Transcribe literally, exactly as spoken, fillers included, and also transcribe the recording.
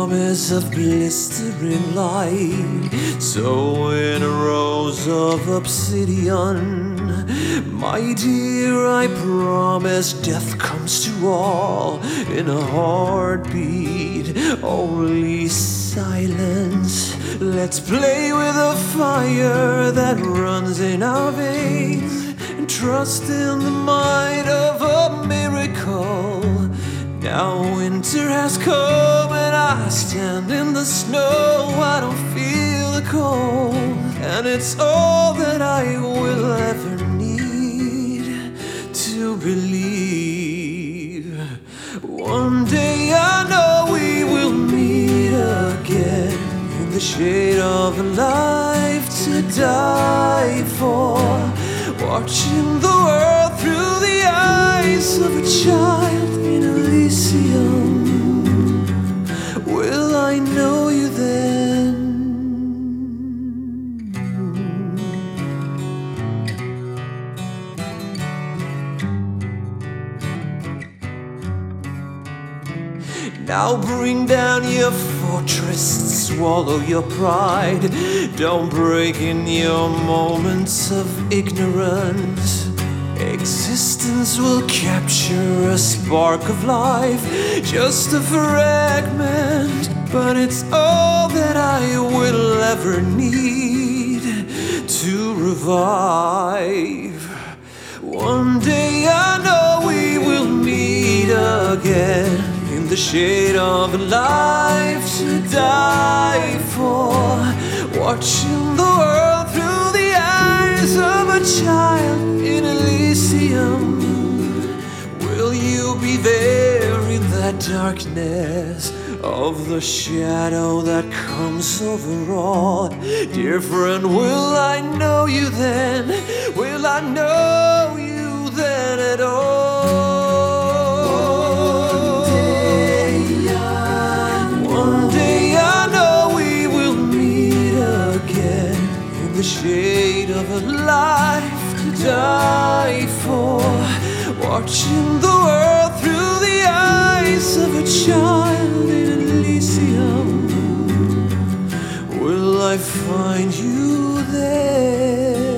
promise of blistering light. So in a rose of obsidian, my dear, I promise death comes to all in a heartbeat. Only silence. Let's play with the fire that runs in our veins and trust in the might of a miracle. Now winter has come and I stand in the snow. I don't feel the cold, and it's all that I will ever need to believe. One day I know we will meet again in the shade of a life to die for, watching the world through the eyes of a child in Elysium. Will I know you then? Now bring down your fortress, swallow your pride. Don't break in your moments of ignorance. Existence will capture a spark of life, just a fragment, but it's all that I will ever need to revive. One day I know we will meet again in the shade of a life to die for, watching the world through the eyes of a child in Elysium. Will you be there in that darkness of the shadow that comes over all? Dear friend, will I know you then? Will I know you then at all? The shade of a life to die for, watching the world through the eyes of a child in Elysium. Will I find you there?